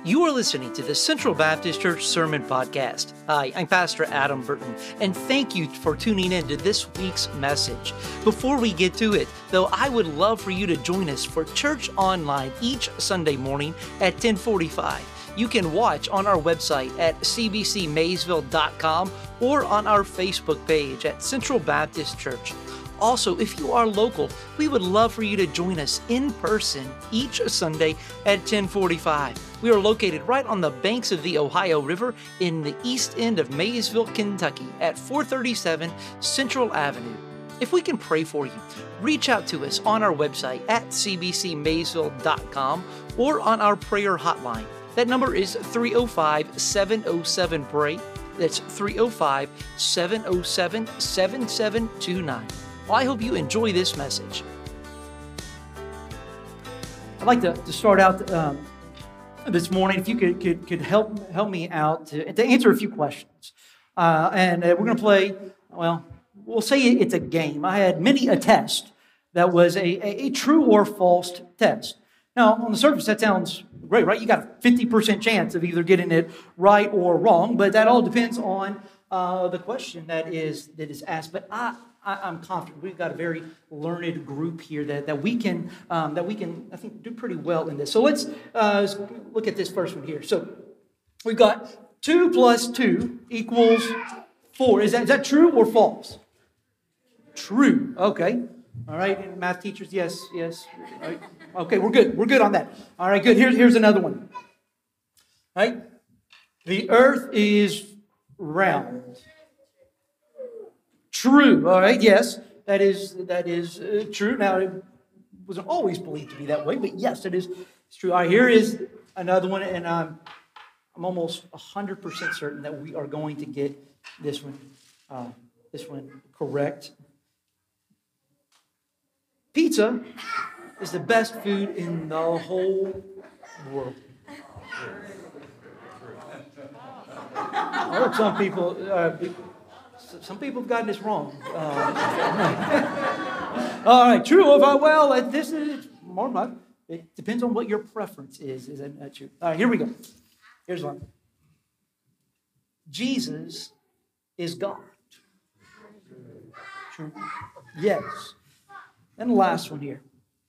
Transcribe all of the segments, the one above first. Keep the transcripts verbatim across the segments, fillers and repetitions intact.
You are listening to the Central Baptist Church Sermon Podcast. Hi, I'm Pastor Adam Burton, and thank you for tuning in to this week's message. Before we get to it, though, I would love for you to join us for church online each Sunday morning at ten forty-five. You can watch on our website at c b c maysville dot com or on our Facebook page at Central Baptist Church. Also, if you are local, we would love for you to join us in person each Sunday at ten forty-five. We are located right on the banks of the Ohio River in the east end of Maysville, Kentucky at four thirty-seven Central Avenue. If we can pray for you, reach out to us on our website at c b c maysville dot com or on our prayer hotline. That number is three oh five, seven oh seven, pray. That's three oh five, seven oh seven, seven seven two nine. Well, I hope you enjoy this message. I'd like to, to start out um, this morning, if you could could, could help help me out to, to answer a few questions. Uh, and uh, we're going to play, well, we'll say it's a game. I had many a test that was a, a, a true or false test. Now, on the surface, that sounds great, right? You got a fifty percent chance of either getting it right or wrong, but that all depends on uh, the question that is that is asked. But I, I, I'm confident we've got a very learned group here that, that we can um, that we can I think do pretty well in this. So let's uh, look at this first one here. So we've got two plus two equals four. Is that is that true or false? True. Okay. All right. And math teachers, yes, yes. All right. Okay, we're good. We're good on that. All right, good. Here's here's another one. All right. The earth is round. True. All right. Yes, that is that is uh, true. Now, it wasn't always believed to be that way, but yes, it is. It's true. All right. Here is another one, and I'm I'm almost a hundred percent certain that we are going to get this one uh, this one correct. Pizza is the best food in the whole world. I heard some people, uh, some people have gotten this wrong. Uh, all right, true or false? Well, this is more about. It depends on what your preference is. Is that true? All right, here we go. Here's one. Jesus is God. True. Yes. And the last one here.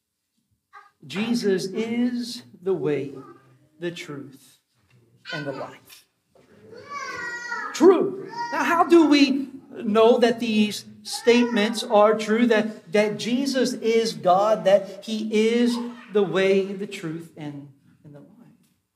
Jesus is the way, the truth, and the life. True. Now, how do we know that these statements are true, that, that Jesus is God, that He is the way, the truth, and, and the life?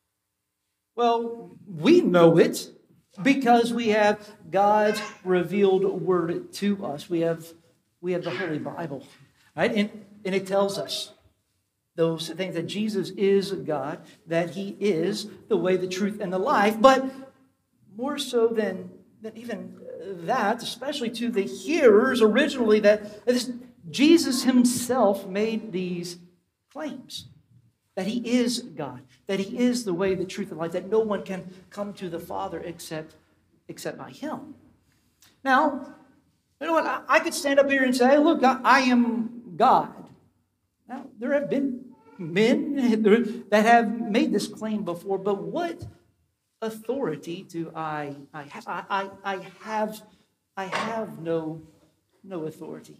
Well, we know it because we have God's revealed word to us. We have, we have the Holy Bible, right? And, and it tells us those things, that Jesus is God, that He is the way, the truth, and the life. But more so than, than even that, especially to the hearers originally, that this, Jesus Himself made these claims. That He is God, that He is the way, the truth, and life, that no one can come to the Father except, except by Him. Now, you know what? I, I could stand up here and say, look, I, I am God. Now, there have been men that have made this claim before, but what authority do I, I have? I, I, I have I have no, no authority.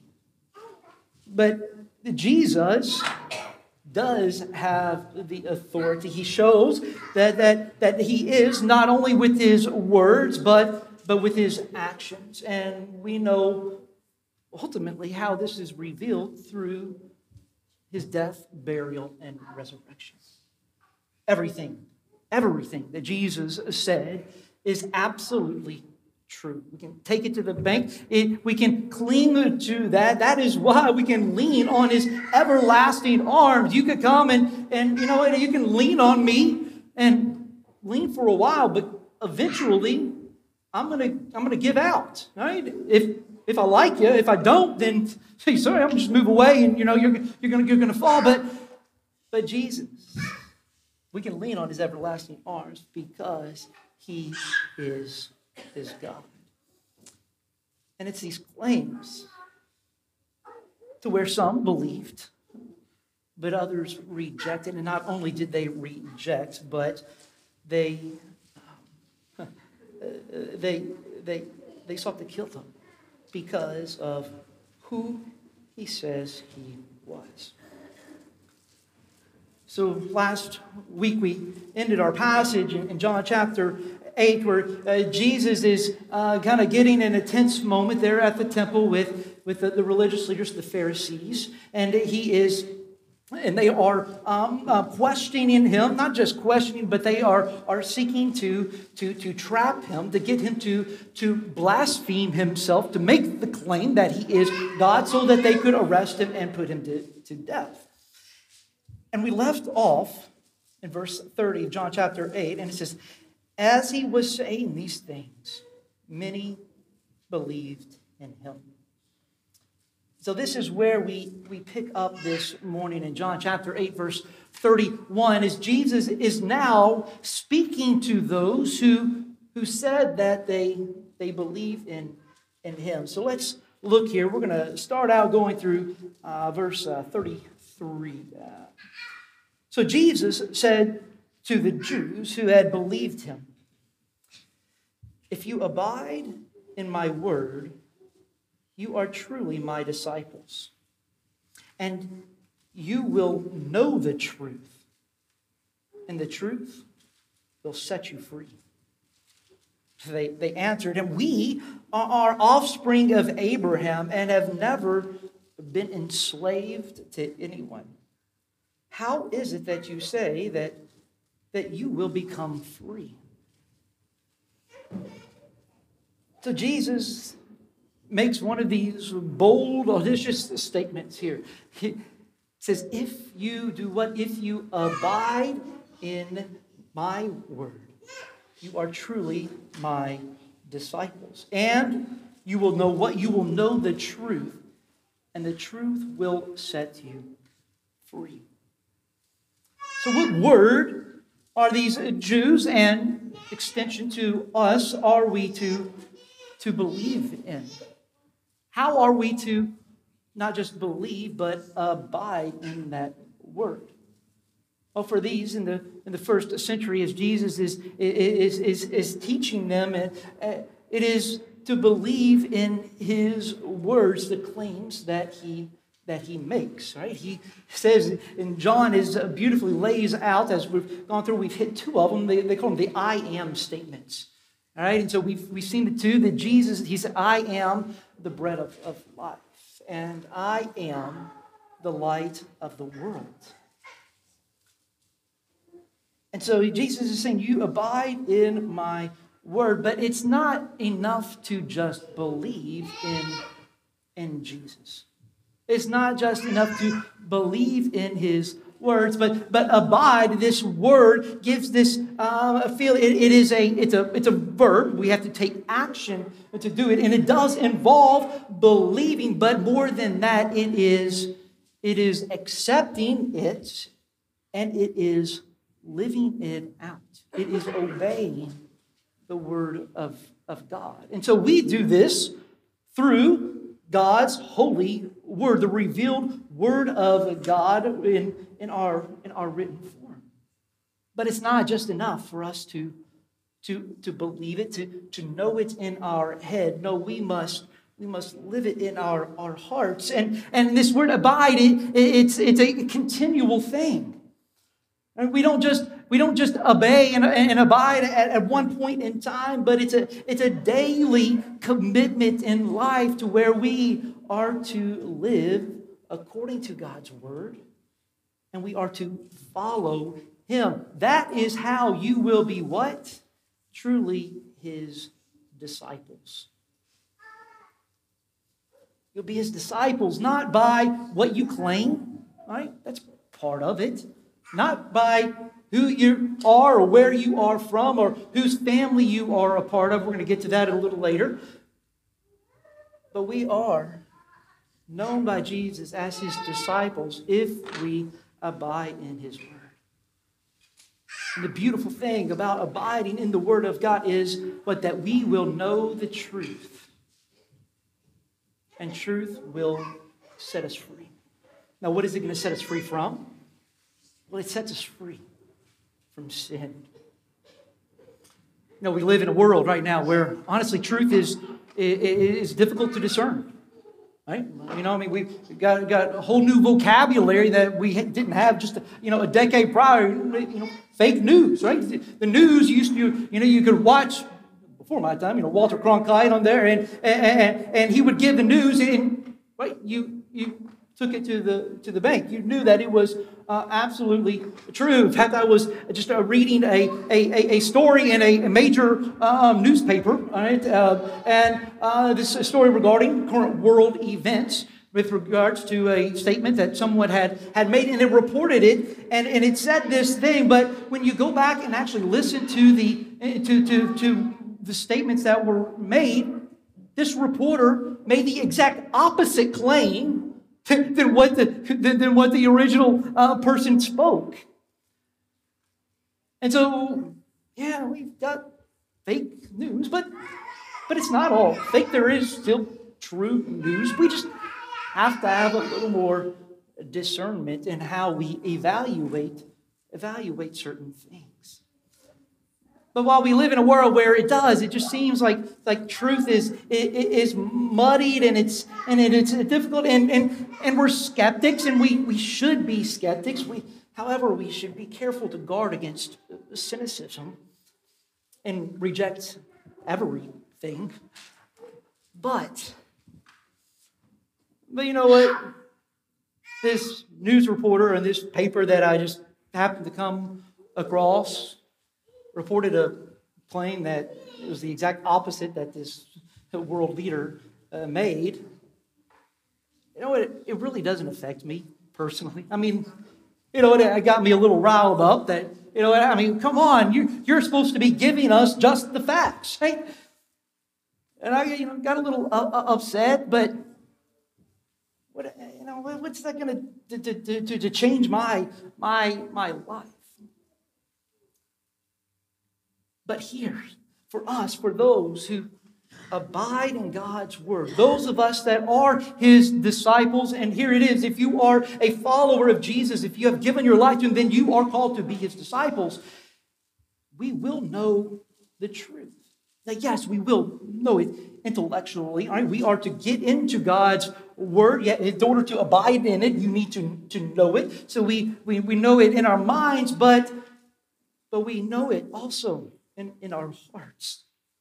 But Jesus does have the authority. He shows that, that, that He is not only with His words, but, but with His actions. And we know ultimately how this is revealed through His death, burial, and resurrection. Everything, everything that Jesus said is absolutely true. We can take it to the bank. It, we can cling to that. That is why we can lean on His everlasting arms. You could come and, and you know, you can lean on me and lean for a while, but eventually I'm gonna I'm gonna give out. Right? If If I like you, if I don't, then say, sorry, I'm just move away, and you know you're you're gonna you're gonna fall. But but Jesus, we can lean on His everlasting arms because He is is God. And it's these claims to where some believed, but others rejected. And not only did they reject, but they, um, they, they, they sought to kill him because of who he says he was. So last week we ended our passage in, in John chapter eight, where uh, Jesus is uh, kind of getting in a tense moment there at the temple with, with the, the religious leaders, the Pharisees, and he is, and they are um, uh, questioning him, not just questioning, but they are, are seeking to, to, to trap him, to get him to, to blaspheme himself, to make the claim that he is God so that they could arrest him and put him to, to death. And we left off in verse thirty of John chapter eight, and it says, as he was saying these things, many believed in him. So this is where we, we pick up this morning in John chapter eight, verse thirty-one, as Jesus is now speaking to those who, who said that they, they believe in, in him. So let's look here. We're going to start out going through uh, verse uh, thirty-three. Uh, So Jesus said to the Jews who had believed him, if you abide in my word, you are truly my disciples, and you will know the truth, and the truth will set you free. They, they answered him, we are offspring of Abraham and have never been enslaved to anyone. How is it that you say that, that you will become free? So Jesus makes one of these bold, audacious statements here. He says, if you do what? If you abide in my word, you are truly my disciples. And you will know what? You will know the truth, and the truth will set you free. So what word are these Jews, and extension to us, are we to, to believe in? How are we to not just believe, but abide in that word? Well, for these in the in the first century, as Jesus is is is, is teaching them, it is to believe in his words, the claims that he that he makes, right? He says, and John is beautifully lays out, as we've gone through, we've hit two of them. They, they call them the I am statements, all right? And so we've, we've seen the two, that Jesus, he said, I am the bread of, of life, and I am the light of the world. And so Jesus is saying, you abide in my word, but it's not enough to just believe in, in Jesus. It's not just enough to believe in his words, but but abide. This word gives this uh, feel. It, it is a it's a it's a verb. We have to take action to do it, and it does involve believing. But more than that, it is it is accepting it, and it is living it out. It is obeying the word of of God, and so we do this through God's holy word, the revealed word of God in, in, our, in our written form. But it's not just enough for us to, to, to believe it, to, to know it in our head. No, we must, we must live it in our, our hearts. And, and this word abide, it, it's, it's a continual thing. And we don't just we don't just obey and, and abide at, at one point in time, but it's a it's a daily commitment in life to where we are to live according to God's word, and we are to follow him. That is how you will be what? Truly his disciples. You'll be his disciples not by what you claim, right? That's part of it. Not by who you are or where you are from or whose family you are a part of. We're going to get to that a little later. But we are known by Jesus as his disciples if we abide in his word. And the beautiful thing about abiding in the word of God is what? That we will know the truth. And truth will set us free. Now, what is it going to set us free from? Well, it sets us free from sin. You know, we live in a world right now where, honestly, truth is, is difficult to discern. Right? You know, I mean, we've got, got a whole new vocabulary that we didn't have just, a, you know, a decade prior. You know, fake news, right? The news used to, you know, you could watch, before my time, you know, Walter Cronkite on there, and and, and he would give the news, and, right, you you took it to the to the bank. You knew that it was uh, absolutely true. In fact, I was just uh, reading a, a, a story in a, a major um, newspaper, right? Uh, and uh, this is a story regarding current world events with regards to a statement that someone had, had made, and it reported it, and, and it said this thing. But when you go back and actually listen to the to to to the statements that were made, this reporter made the exact opposite claim than what the than what the original uh, person spoke. And so, yeah, we've got fake news, but but it's not all fake. There is still true news. We just have to have a little more discernment in how we evaluate evaluate certain things. But while we live in a world where it does, it just seems like, like truth is, is muddied and it's and it's difficult, and, and, and we're skeptics, and we, we should be skeptics. We, however, we should be careful to guard against cynicism and reject everything. But, but you know what? This news reporter and this paper that I just happened to come across reported a claim that it was the exact opposite that this world leader uh, made. You know what? It, it really doesn't affect me personally. I mean, you know, it got me a little riled up that, you know, I mean, come on, you, you're supposed to be giving us just the facts, right? And I, you know, got a little uh, upset, but what, you know, what's that going to to to to change my my my life? But here, for us, for those who abide in God's word, those of us that are his disciples, and here it is, if you are a follower of Jesus, if you have given your life to him, then you are called to be his disciples. We will know the truth. Now, yes, we will know it intellectually. Right? We are to get into God's word. Yet in order to abide in it, you need to, to know it. So we, we, we know it in our minds, but, but we know it also In, in our hearts.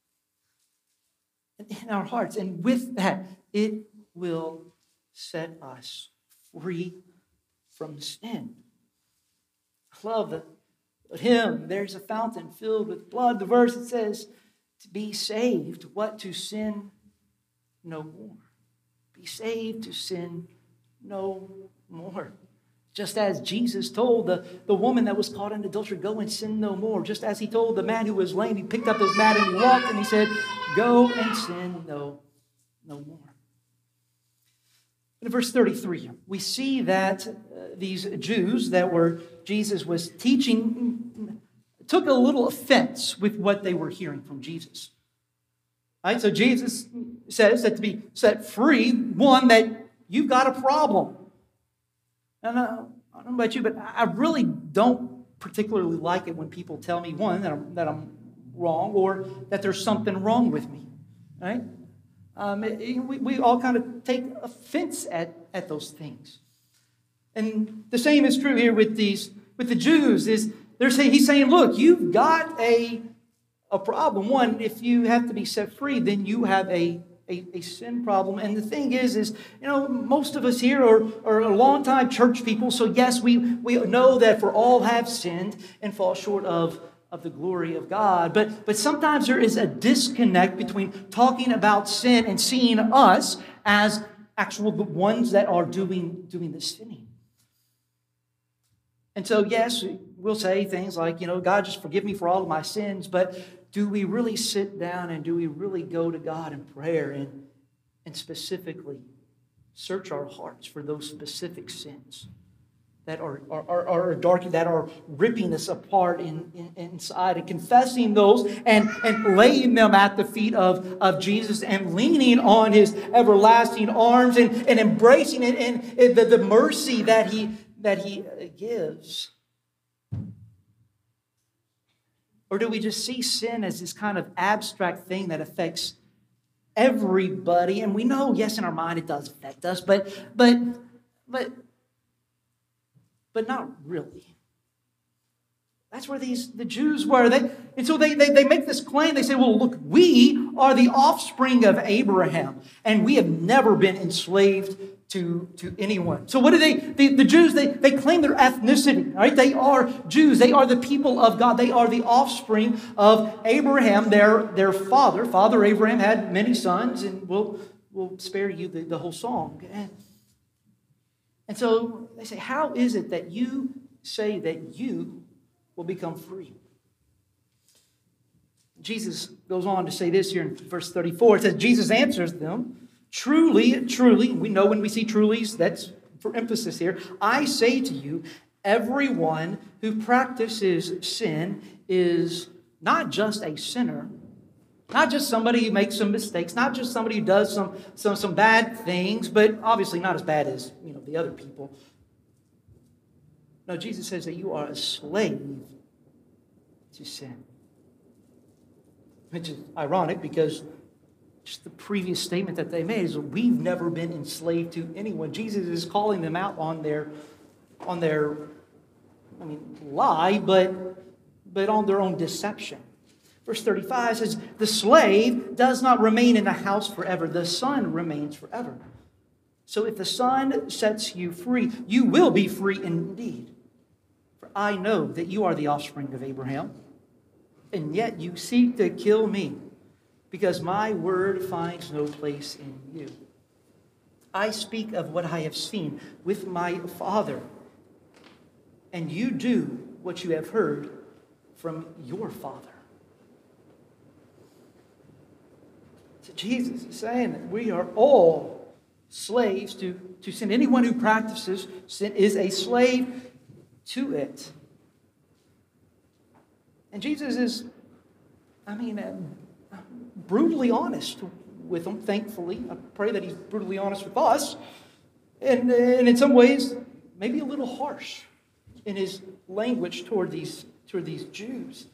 In our hearts. And with that, it will set us free from sin. I love the, the hymn, there's a fountain filled with blood. The verse, it says, to be saved, what? To sin no more. Be saved to sin no more. Just as Jesus told the, the woman that was caught in adultery, go and sin no more. Just as he told the man who was lame, he picked up his mat and he walked and he said, go and sin no, no more. In verse thirty-three, we see that uh, these Jews that were Jesus was teaching took a little offense with what they were hearing from Jesus. All right, so Jesus says that to be set free, one, that you've got a problem. And I don't know about you, but I really don't particularly like it when people tell me, one, that I'm, that I'm wrong, or that there's something wrong with me, right? Um, it, we, we all kind of take offense at, at those things. And the same is true here with these with the Jews. Is they're saying he's saying, look, you've got a a problem. One, if you have to be set free, then you have a A, a sin problem. And the thing is, is, you know, most of us here are, are a long-time church people. So yes, we, we know that for all have sinned and fall short of, of the glory of God. But, but sometimes there is a disconnect between talking about sin and seeing us as actual the ones that are doing, doing the sinning. And so, yes, we'll say things like, you know, God, just forgive me for all of my sins. But do we really sit down and do we really go to God in prayer and, and specifically search our hearts for those specific sins that are, are, are, are dark, that are ripping us apart in, in, inside, and confessing those and, and laying them at the feet of, of Jesus and leaning on his everlasting arms and, and embracing it and, and the, the mercy that he, that he gives. Or do we just see sin as this kind of abstract thing that affects everybody? And we know, yes, in our mind it does affect us, but but but but not really. That's where these the Jews were. They, and so they, they, they make this claim. They say, well, look, we are the offspring of Abraham, and we have never been enslaved to, to anyone. So what do they, the, the Jews, they, they claim their ethnicity, right? They are Jews. They are the people of God. They are the offspring of Abraham, their, their father. Father Abraham had many sons, and we'll, we'll spare you the, the whole song. And, and so they say, how is it that you say that you will become free? Jesus goes on to say this here in verse thirty-four. It says, Jesus answers them, truly, truly, we know when we see trulies, that's for emphasis here. I say to you, everyone who practices sin is not just a sinner, not just somebody who makes some mistakes, not just somebody who does some, some, some bad things, but obviously not as bad as, you know, the other people. No, Jesus says that you are a slave to sin. Which is ironic because just the previous statement that they made is we've never been enslaved to anyone. Jesus is calling them out on their, on their, I mean, lie, but, but on their own deception. Verse thirty-five says, the slave does not remain in the house forever. The son remains forever. So if the Son sets you free, you will be free indeed. For I know that you are the offspring of Abraham, and yet you seek to kill me, because my word finds no place in you. I speak of what I have seen with my Father, and you do what you have heard from your father. So Jesus is saying that we are all slaves to, to sin. Anyone who practices sin is a slave to it. And Jesus is, I mean, uh, brutally honest with them, thankfully. I pray that he's brutally honest with us. And, and in some ways, maybe a little harsh in his language toward these, toward these Jews.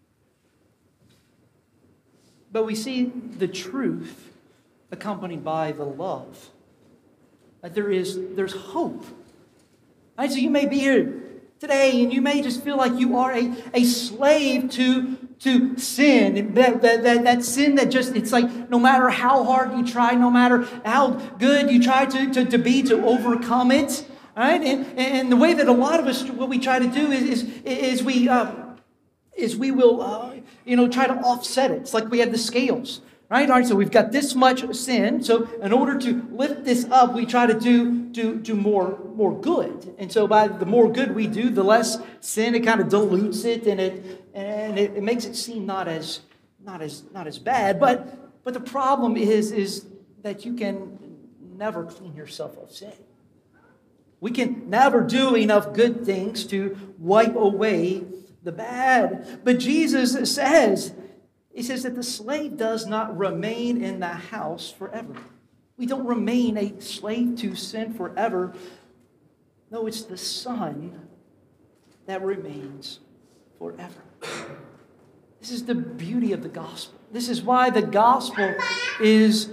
But we see the truth accompanied by the love. That there is there's hope. Right? So you may be here today and you may just feel like you are a, a slave to, to sin. That, that, that, that sin that just, it's like no matter how hard you try, no matter how good you try to, to, to be to overcome it. Right? And, and the way that a lot of us, what we try to do is, is, is we uh, is we will uh, you know try to offset it. It's like we have the scales. Right? All right, so we've got this much sin. So in order to lift this up, we try to do, do, do more, more good. And so by the more good we do, the less sin, it kind of dilutes it and it and it, it makes it seem not as not as not as bad. But but the problem is, is that you can never clean yourself of sin. We can never do enough good things to wipe away the bad. But Jesus says, He says that the slave does not remain in the house forever. We don't remain a slave to sin forever. No, it's the Son that remains forever. This is the beauty of the gospel. This is why the gospel is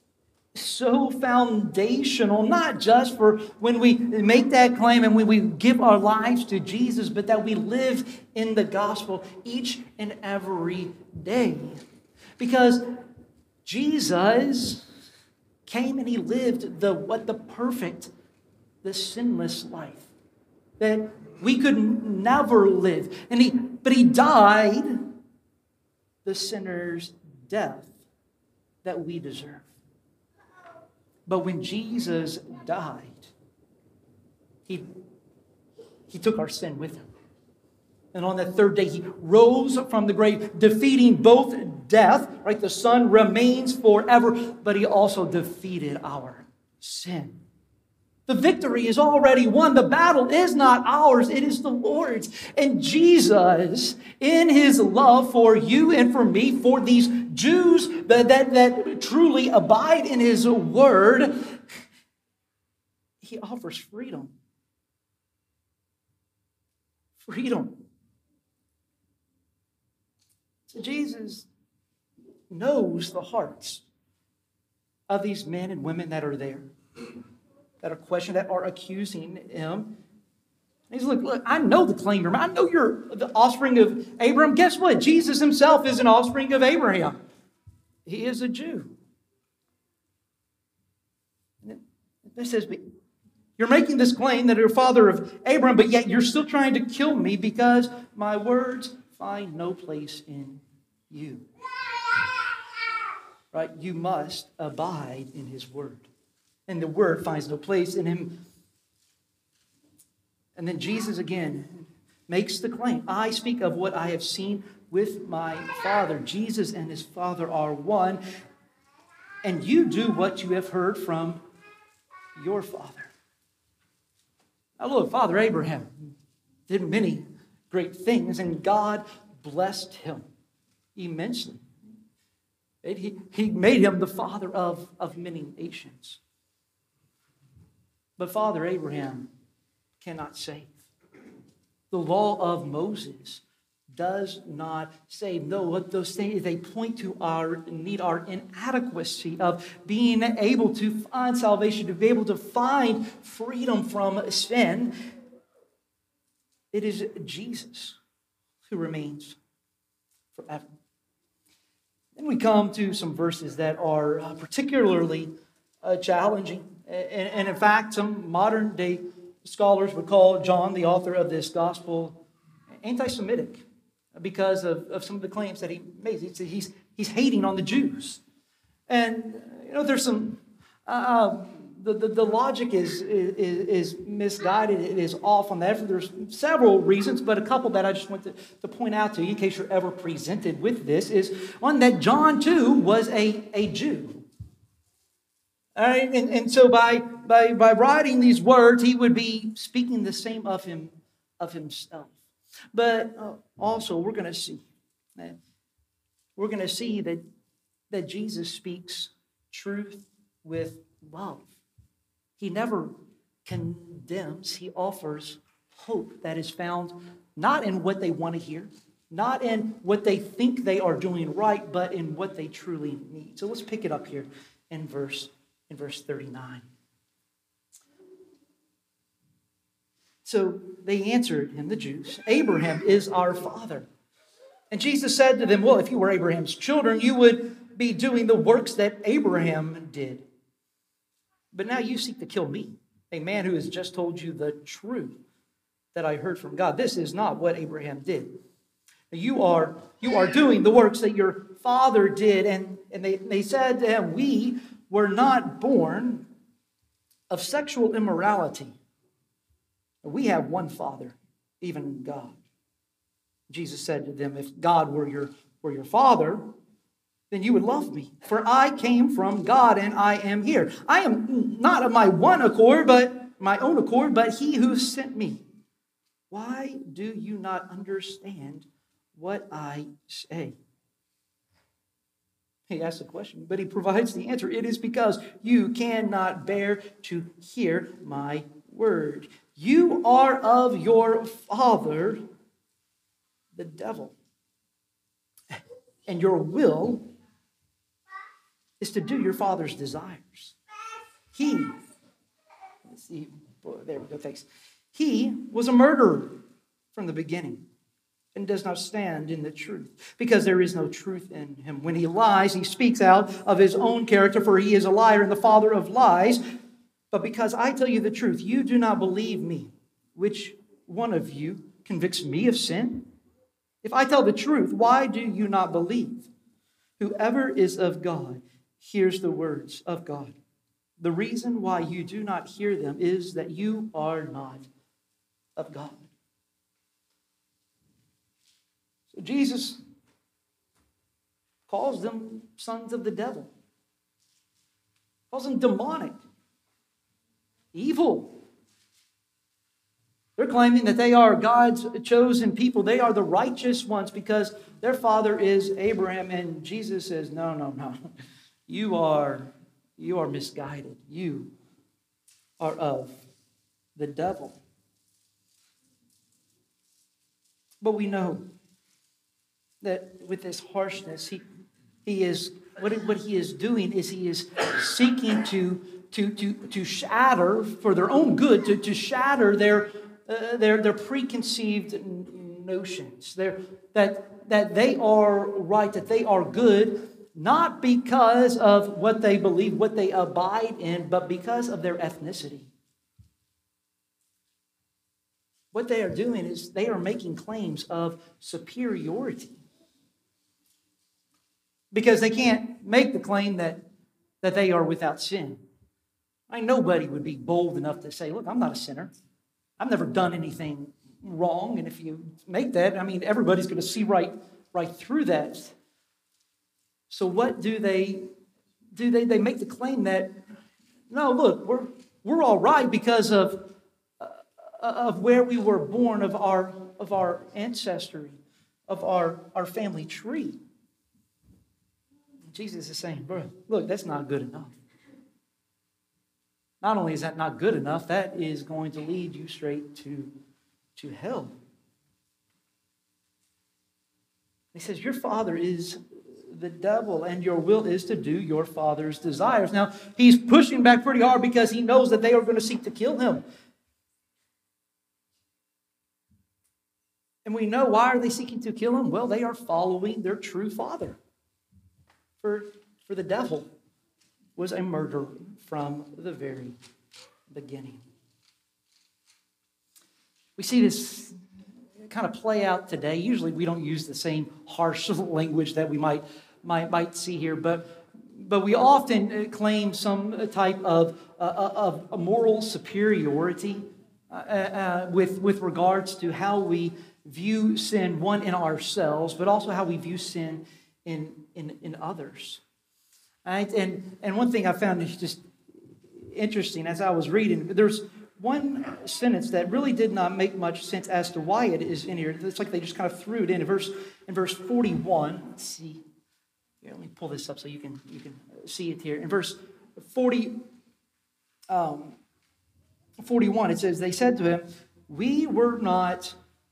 so foundational, not just for when we make that claim and when we give our lives to Jesus, but that we live in the gospel each and every day. Because Jesus came and he lived the what the perfect, the sinless life that we could never live. And he but he died the sinner's death that we deserve. But when Jesus died, he, he took our sin with him. And on that third day, he rose from the grave, defeating both death, right? The Son remains forever, but he also defeated our sin. The victory is already won. The battle is not ours, it is the Lord's. And Jesus, in his love for you and for me, for these Jews that, that, that truly abide in his word, he offers freedom. Freedom. Jesus knows the hearts of these men and women that are there, that are questioning, that are accusing him. He's like, look, I know the claim you're I know you're the offspring of Abraham. Guess what? Jesus himself is an offspring of Abraham. He is a Jew. And it says, you're making this claim that you're father of Abraham, but yet you're still trying to kill me because my words find no place in you. Right? You must abide in his word. And the word finds no place in him. And then Jesus again makes the claim, I speak of what I have seen with my Father. Jesus and his Father are one. And you do what you have heard from your father. Now look, Father Abraham did many great things, and God blessed him immensely. He, he made him the father of, of many nations. But Father Abraham cannot save. The law of Moses does not save. No, what those things, they point to our need, our inadequacy of being able to find salvation, to be able to find freedom from sin. It is Jesus who remains forever. Then we come to some verses that are uh, particularly uh, challenging. And, and in fact, some modern day scholars would call John, the author of this gospel, anti-Semitic because of, of some of the claims that he makes. He's, he's, he's hating on the Jews. And, you know, there's some, uh, the, the, the logic is, is, is misguided. It is off on that. There's several reasons, but a couple that I just want to, to point out to you in case you're ever presented with this is one, that John, too, was a, a Jew. All right, and, and so by, by, by writing these words, he would be speaking the same of him, of himself. But uh, also, we're going to see, that we're going to see that, that Jesus speaks truth with love. He never condemns. He offers hope that is found not in what they want to hear, not in what they think they are doing right, but in what they truly need. So let's pick it up here in verse in verse thirty-nine. So they answered him, the Jews, Abraham is our father. And Jesus said to them, well, if you were Abraham's children, you would be doing the works that Abraham did. But now you seek to kill me, a man who has just told you the truth that I heard from God. This is not what Abraham did. You are, you are doing the works that your father did. And, and they, they said to him, we were not born of sexual immorality. We have one Father, even God. Jesus said to them, if God were your, were your Father, then you would love me. For I came from God and I am here. I am not of my one accord, but my own accord, but he who sent me. Why do you not understand what I say? He asks the question, but he provides the answer. It is because you cannot bear to hear my word. You are of your father, the devil. And your will is to do your father's desires. He, let's see, there we go, thanks. He was a murderer from the beginning, and does not stand in the truth, because there is no truth in him. When he lies, he speaks out of his own character, for he is a liar and the father of lies. But because I tell you the truth, you do not believe me. Which one of you convicts me of sin? If I tell the truth, why do you not believe? Whoever is of God hears the words of God. The reason why you do not hear them is that you are not of God. So Jesus calls them sons of the devil. Calls them demonic, evil. They're claiming that they are God's chosen people. They are the righteous ones because their father is Abraham. And Jesus says, no, no, no. You are, you are misguided. You are of the devil. But we know that with this harshness, he, he is, what, what he is doing is he is seeking to, to, to, to shatter, for their own good, to, to shatter their, uh, their, their preconceived notions. Their, that, that they are right, that they are good, not because of what they believe, what they abide in, but because of their ethnicity. What they are doing is they are making claims of superiority. Because they can't make the claim that, that they are without sin. I mean, nobody would be bold enough to say, look, I'm not a sinner. I've never done anything wrong. And if you make that, I mean, everybody's going to see right, right through that. So what do they do? They, they make the claim that, no, look, we're, we're all right because of, uh, of where we were born, of our, of our ancestry, of our, our family tree. Jesus is saying, bro, look, that's not good enough. Not only is that not good enough, that is going to lead you straight to, to hell. He says, your father is the devil, and your will is to do your father's desires. Now, he's pushing back pretty hard because he knows that they are going to seek to kill him. And we know, why are they seeking to kill him? Well, they are following their true father. For, for the devil was a murderer from the very beginning. We see this kind of play out today. Usually we don't use the same harsh language that we might, might, might see here, but, but we often claim some type of, uh, of a moral superiority uh, uh, with, with regards to how we view sin, one, in ourselves, but also how we view sin in, in, in others. Right? And, and one thing I found just interesting as I was reading, there's one sentence that really did not make much sense as to why it is in here. It's like they just kind of threw it in. In verse, in verse forty-one, let's see. Here, let me pull this up so you can, you can see it here. In verse forty, um, forty-one, it says, they said to him, we were not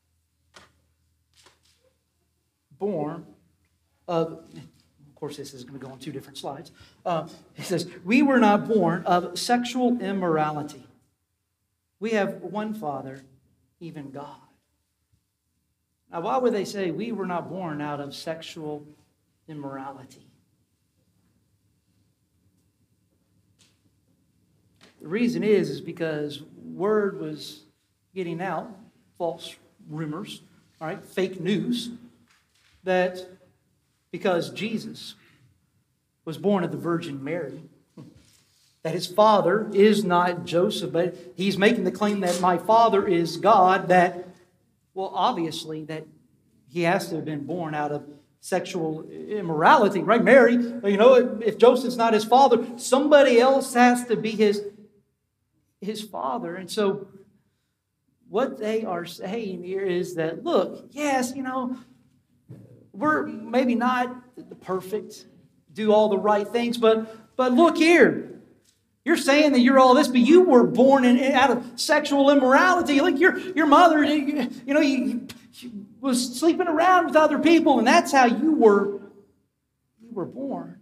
born of, of course this is going to go on two different slides. Uh, it says, we were not born of sexual immorality. We have one Father, even God. Now, why would they say we were not born out of sexual immorality? The reason is, is because word was getting out, false rumors, all right, fake news, that because Jesus was born of the Virgin Mary, that his father is not Joseph, but he's making the claim that my father is God, that, well, obviously, that he has to have been born out of sexual immorality, right? Mary, you know, if Joseph's not his father, somebody else has to be his, his father. And so what they are saying here is that, look, yes, you know, we're maybe not the perfect, do all the right things, but but look here. You're saying that you're all this, but you were born in, out of sexual immorality. Like your your mother, you, you know, you, you was sleeping around with other people, and that's how you were you were born.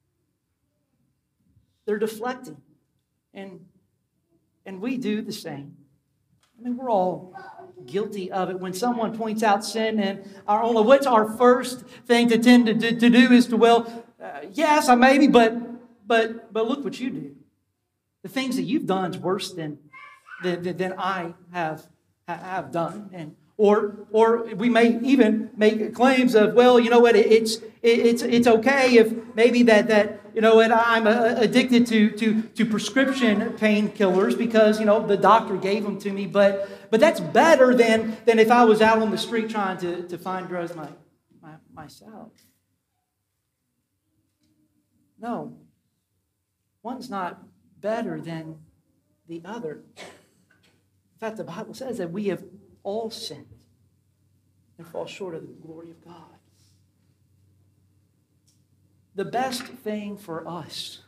They're deflecting, and and we do the same. I mean, we're all guilty of it. When someone points out sin and our own, what's our first thing to tend to, to, to do is to, well, uh, yes, I maybe, but but but look what you do. The things that you've done is worse than than, than I have have done, and or or we may even make claims of, well, you know what, it's it's it's okay if maybe that that you know what, I'm addicted to to to prescription painkillers because you know the doctor gave them to me, but but that's better than than if I was out on the street trying to to find drugs my, my myself. No, one's not better than the other. In fact, the Bible says that we have all sinned and fall short of the glory of God. The best thing for us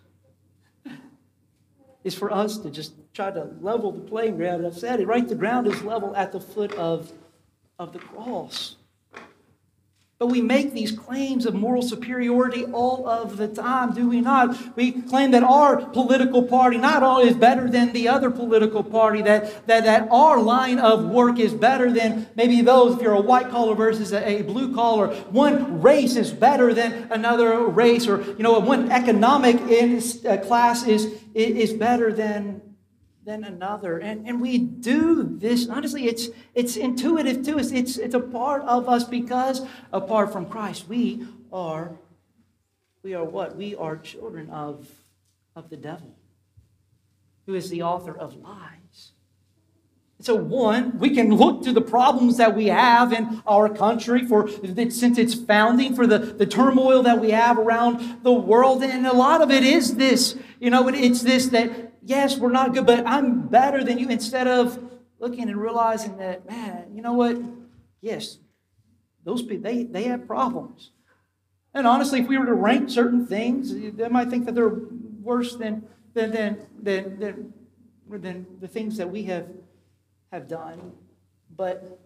is for us to just try to level the playing ground. I've said it, right? The ground is level at the foot of, of the cross. But we make these claims of moral superiority all of the time, do we not? We claim that our political party not only is better than the other political party, that, that, that our line of work is better than maybe those, if you're a white collar versus a, a blue collar. One race is better than another race, or you know, one economic in, uh, class is, is better than than another. And, and we do this, honestly, it's it's intuitive to us. It's, it's a part of us because apart from Christ, we are, we are what? We are children of, of the devil, who is the author of lies. So one, we can look to the problems that we have in our country for since its founding, for the, the turmoil that we have around the world. And a lot of it is this, you know, it's this that, yes, we're not good, but I'm better than you. Instead of looking and realizing that, man, you know what? Yes, those people, they, they have problems. And honestly, if we were to rank certain things, they might think that they're worse than, than, than, than, than, than the things that we have have done, but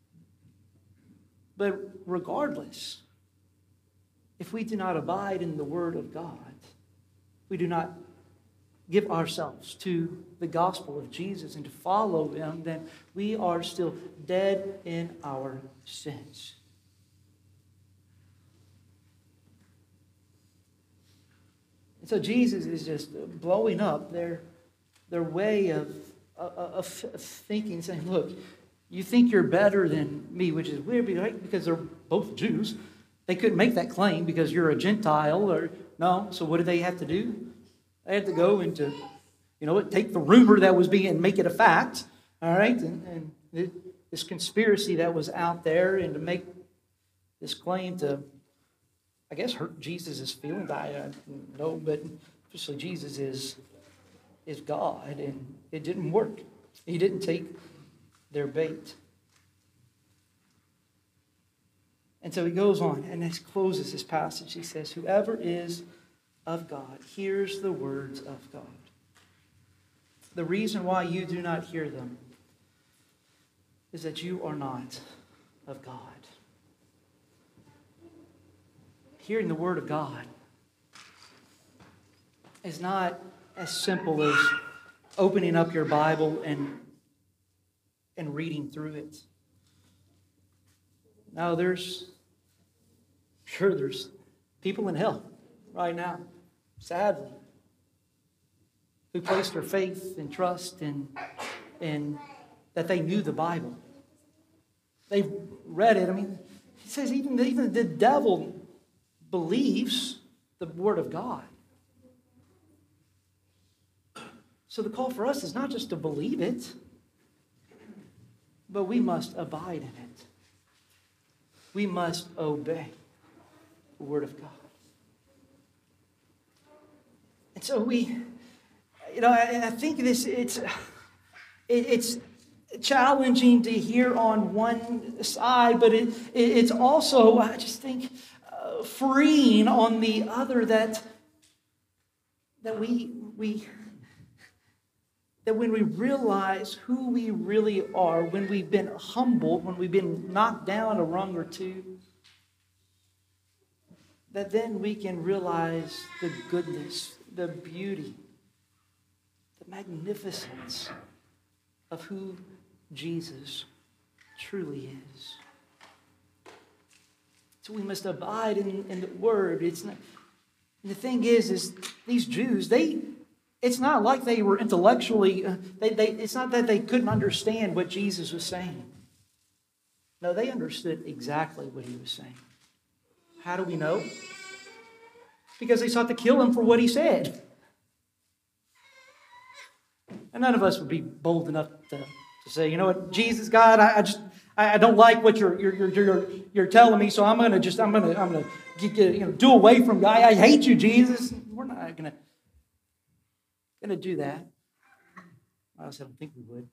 but regardless, if we do not abide in the Word of God, we do not give ourselves to the gospel of Jesus and to follow Him, then we are still dead in our sins. And so Jesus is just blowing up their their way of Of, of thinking, saying, look, you think you're better than me, which is weird, right? Because they're both Jews. They couldn't make that claim because you're a Gentile, or no. So what did they have to do? They had to go into, you know, take the rumor that was being, make it a fact, all right, and, and it, this conspiracy that was out there, and to make this claim to, I guess, hurt Jesus' feelings. I, I don't know, but especially Jesus is. is God, and it didn't work. He didn't take their bait. And so he goes on, and he closes this passage. He says, whoever is of God hears the words of God. The reason why you do not hear them is that you are not of God. Hearing the word of God is not as simple as opening up your Bible and, and reading through it. Now, there's, sure, there's people in hell right now, sadly, who placed their faith and trust in, in that they knew the Bible. They've read it. I mean, he says even, even the devil believes the Word of God. So the call for us is not just to believe it, but we must abide in it. We must obey the Word of God. And so we, you know, I, I think this it's it, it's challenging to hear on one side, but it, it it's also, I just think, uh, freeing on the other. That that we we. That when we realize who we really are, when we've been humbled, when we've been knocked down a rung or two, that then we can realize the goodness, the beauty, the magnificence of who Jesus truly is. So we must abide in, in the Word. It's not, and the thing is, is these Jews, they... It's not like they were intellectually, uh, they, they, it's not that they couldn't understand what Jesus was saying. No, they understood exactly what he was saying. How do we know? Because they sought to kill him for what he said. And none of us would be bold enough to, to say, you know what, Jesus, God, I, I just, I, I don't like what you're, you're, you're, you're, you're telling me, so I'm going to just, I'm going to, I'm going to, you know, do away from you. I, I hate you, Jesus. We're not going to. Going to do that. I said, I don't think we would.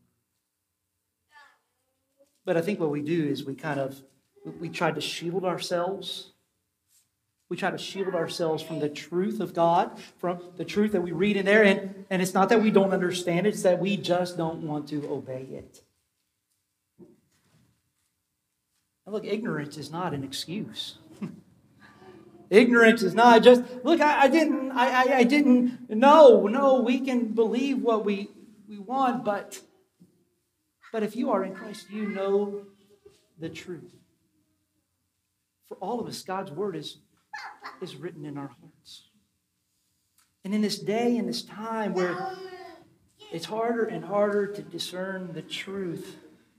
But I think what we do is we kind of, we try to shield ourselves. We try to shield ourselves from the truth of God, from the truth that we read in there. And, and it's not that we don't understand it, it's that we just don't want to obey it. And look, ignorance is not an excuse. Ignorance is not just, look, I, I didn't, I, I, I didn't know. No, we can believe what we, we want, but, but if you are in Christ, you know the truth. For all of us, God's word is, is written in our hearts. And in this day, in this time where it's harder and harder to discern the truth,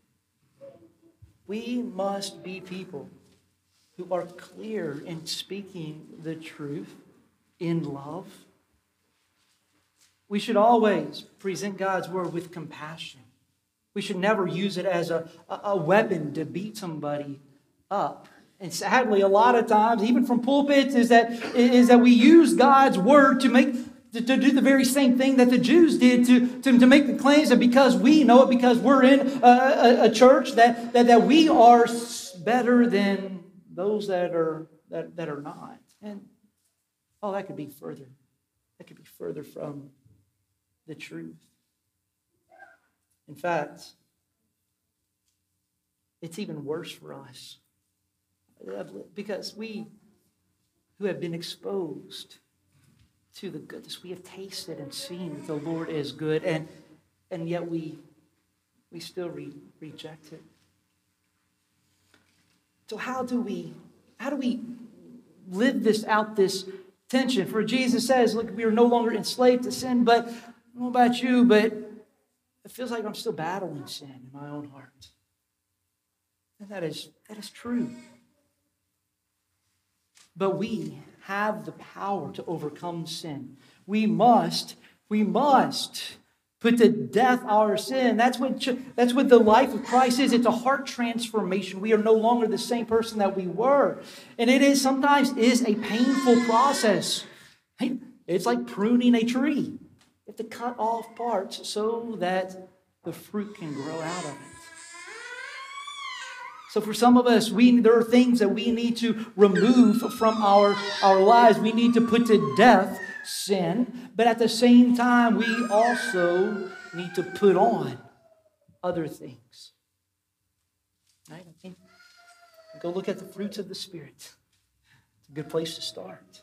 we must be people who are clear in speaking the truth in love. We should always present God's word with compassion. We should never use it as a, a weapon to beat somebody up. And sadly, a lot of times, even from pulpits, is that, is that we use God's word to make to, to do the very same thing that the Jews did, to, to, to make the claims that because we know it, because we're in a, a, a church, that, that, that we are better than those that are that, that are not. And oh, that could be further. That could be further from the truth. In fact, it's even worse for us. Because we who have been exposed to the goodness, we have tasted and seen that the Lord is good, and, and yet we, we still re- reject it. So how do we how do we live this out, this tension? For Jesus says, look, we are no longer enslaved to sin, but I don't know about you, but it feels like I'm still battling sin in my own heart. And that is that is true. But we have the power to overcome sin. We must, we must put to death our sin. That's what, that's what the life of Christ is. It's a heart transformation. We are no longer the same person that we were. And it is sometimes is a painful process. It's like pruning a tree. You have to cut off parts so that the fruit can grow out of it. So for some of us, we there are things that we need to remove from our, our lives. We need to put to death sin, but at the same time, we also need to put on other things. Right? I think go look at the fruits of the Spirit. It's a good place to start.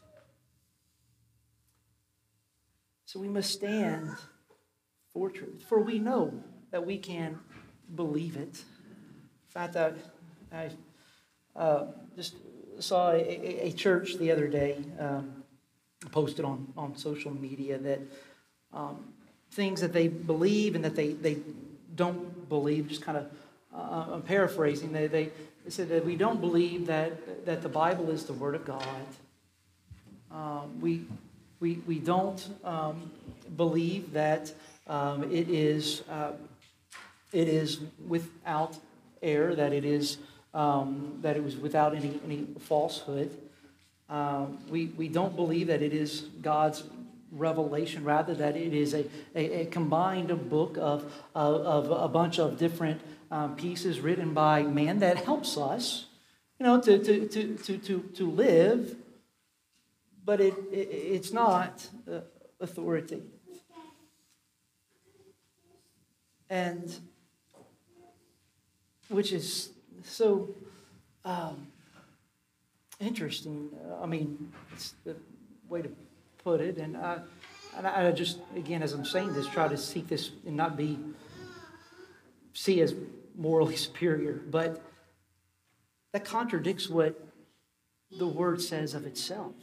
So we must stand for truth, for we know that we can believe it. In fact, I, I uh, just saw a, a, a church the other day um, posted on, on social media that um, things that they believe and that they, they don't believe, just kind of, uh, I'm paraphrasing, they, they, they said that we don't believe that, that the Bible is the Word of God. Um, we, we, we don't um, believe that um, it is uh, it is without error, that it is um, that it was without any, any falsehood. Um, we, we don't believe that it is God's revelation, rather that it is a, a, a combined book of, of, of a bunch of different um, pieces written by man that helps us, you know, to, to, to, to, to, to live, but it, it it's not uh, authoritative. And which is so um, interesting. I mean, it's the way to put it. And I, and I just, again, as I'm saying this, try to seek this and not be, see as morally superior. But that contradicts what the Word says of itself.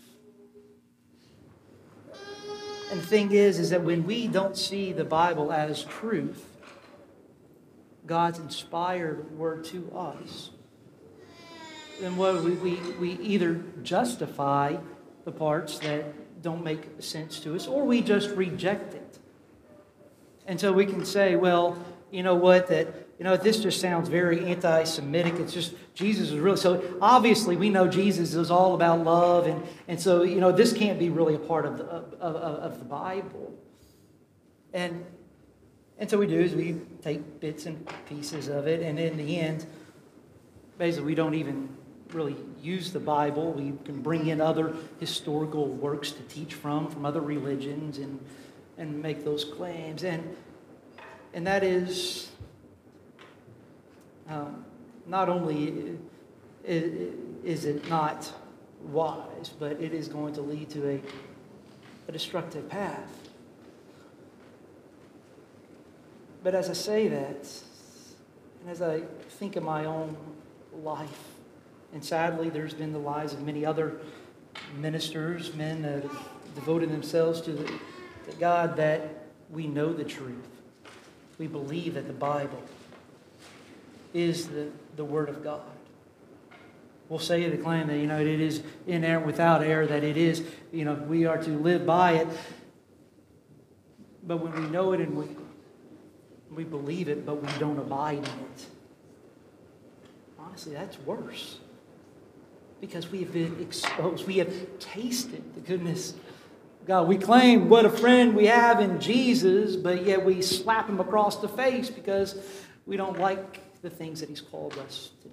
And the thing is, is that when we don't see the Bible as truth, God's inspired word to us, then what we, we, we either justify the parts that don't make sense to us, or we just reject it. And so we can say, well, you know what, that, you know, this just sounds very anti-Semitic. It's just, Jesus is really, so obviously we know Jesus is all about love, and, and so, you know, this can't be really a part of the, of, of, of the Bible. And And so we do is we take bits and pieces of it, and in the end, basically we don't even really use the Bible. We can bring in other historical works to teach from, from other religions, and and make those claims. And and that is um, not only is, is it not wise, but it is going to lead to a, a destructive path. But as I say that, and as I think of my own life, and sadly there's been the lives of many other ministers, men that have devoted themselves to, the, to God, that we know the truth. We believe that the Bible is the, the Word of God. We'll say the claim that, you know, it is inerrant without error, that it is, you know, we are to live by it. But when we know it and we, we believe it, but we don't abide in it, honestly, that's worse. Because we have been exposed. We have tasted the goodness of God. We claim what a friend we have in Jesus, but yet we slap him across the face because we don't like the things that he's called us to do.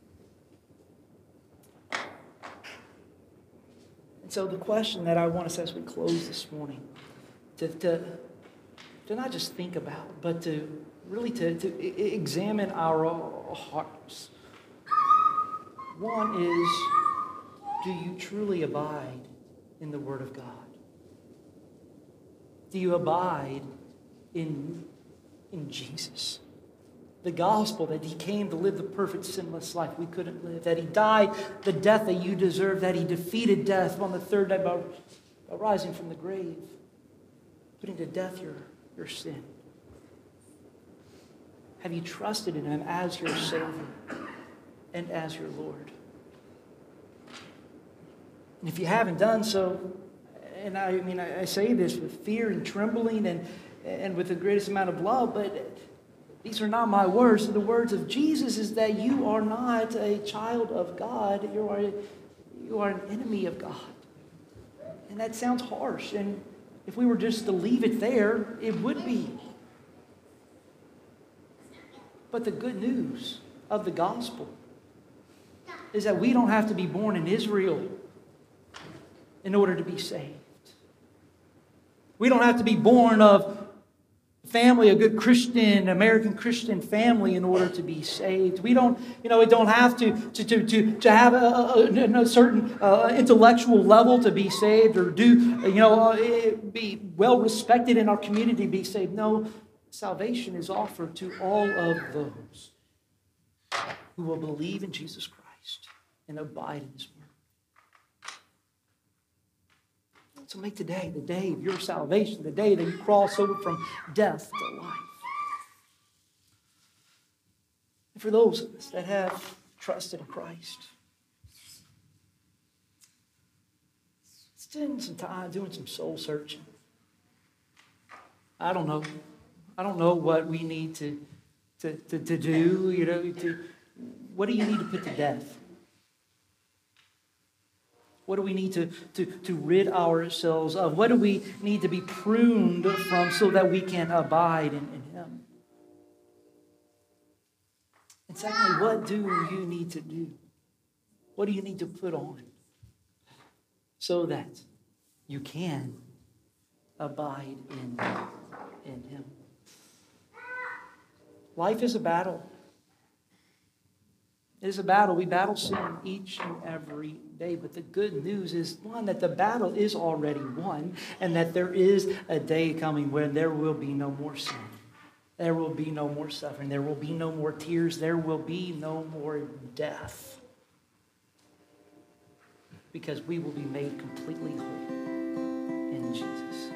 And so the question that I want us as we close this morning, to, to, to not just think about, but to really to, to examine our hearts. One is, do you truly abide in the Word of God? Do you abide in, in Jesus? The gospel, that he came to live the perfect sinless life we couldn't live, that he died the death that you deserve, that he defeated death on the third day by, by rising from the grave, putting to death your, your sin. Have you trusted in him as your Savior and as your Lord? And if you haven't done so, and I, I mean, I, I say this with fear and trembling and, and with the greatest amount of love, but these are not my words. The words of Jesus is that you are not a child of God. You are, you are an enemy of God. And that sounds harsh. And if we were just to leave it there, it would be. But the good news of the gospel is that we don't have to be born in Israel in order to be saved. We don't have to be born of family, a good Christian, American Christian family in order to be saved. We don't, you know, we don't have to to to to, to have a, a, a certain uh, intellectual level to be saved, or do, you know, uh, be well respected in our community to be saved. No, salvation is offered to all of those who will believe in Jesus Christ and abide in his word. So make today the day of your salvation, the day that you cross over from death to life. And for those of us that have trusted in Christ, spend some time doing some soul searching. I don't know. I don't know what we need to, to, to, to do. You know, to, what do you need to put to death? What do we need to, to, to rid ourselves of? What do we need to be pruned from so that we can abide in, in him? And secondly, what do you need to do? What do you need to put on so that you can abide in, in him? Life is a battle. It is a battle. We battle sin each and every day. But the good news is, one, that the battle is already won, and that there is a day coming when there will be no more sin. There will be no more suffering. There will be no more tears. There will be no more death. Because we will be made completely whole in Jesus.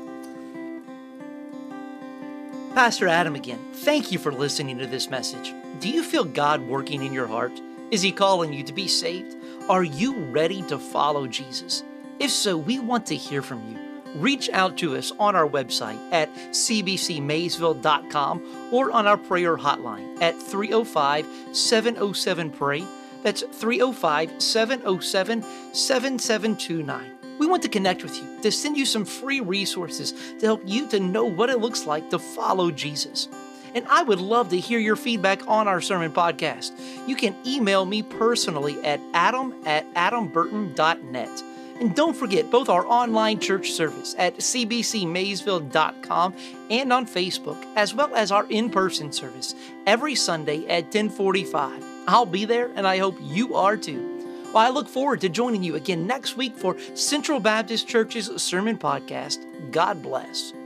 Pastor Adam again. Thank you for listening to this message. Do you feel God working in your heart? Is he calling you to be saved? Are you ready to follow Jesus? If so, we want to hear from you. Reach out to us on our website at c b c maysville dot com or on our prayer hotline at three oh five, seven oh seven, P R A Y. That's three oh five, seven oh seven, seven seven two nine. We want to connect with you, to send you some free resources to help you to know what it looks like to follow Jesus. And I would love to hear your feedback on our sermon podcast. You can email me personally at adam at adam burton dot net. And don't forget both our online church service at c b c maysville dot com and on Facebook, as well as our in-person service every Sunday at ten forty-five. I'll be there, and I hope you are too. Well, I look forward to joining you again next week for Central Baptist Church's Sermon Podcast. God bless.